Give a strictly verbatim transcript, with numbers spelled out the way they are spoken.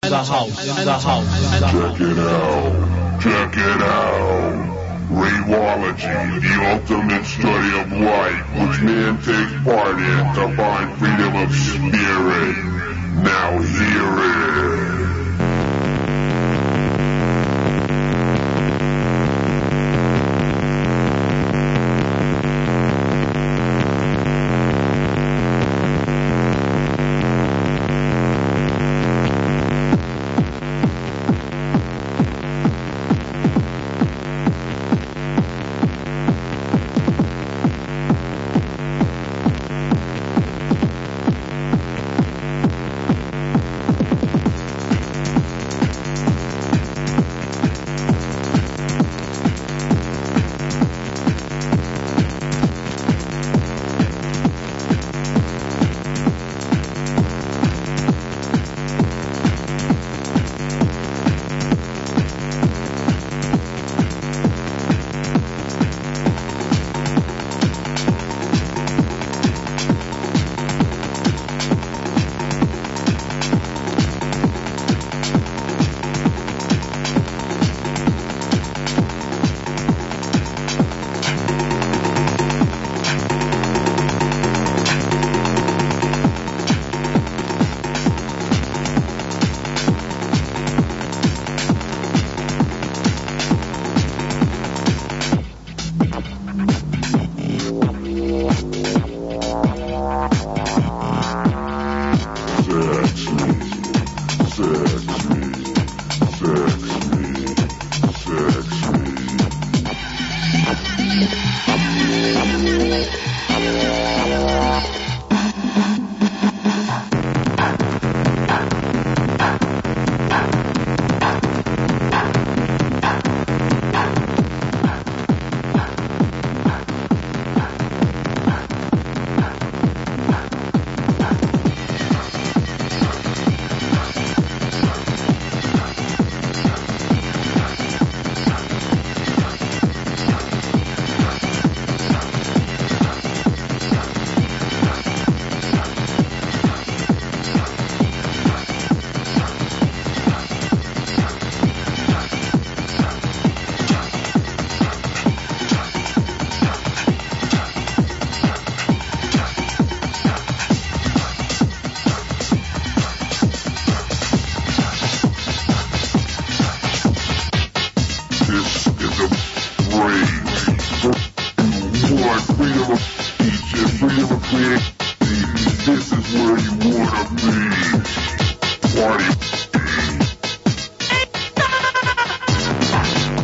the house, in the house, in the house. Check it out, check it out. Rayology, the ultimate study of life, which man takes part in to find freedom of spirit. Now hear it.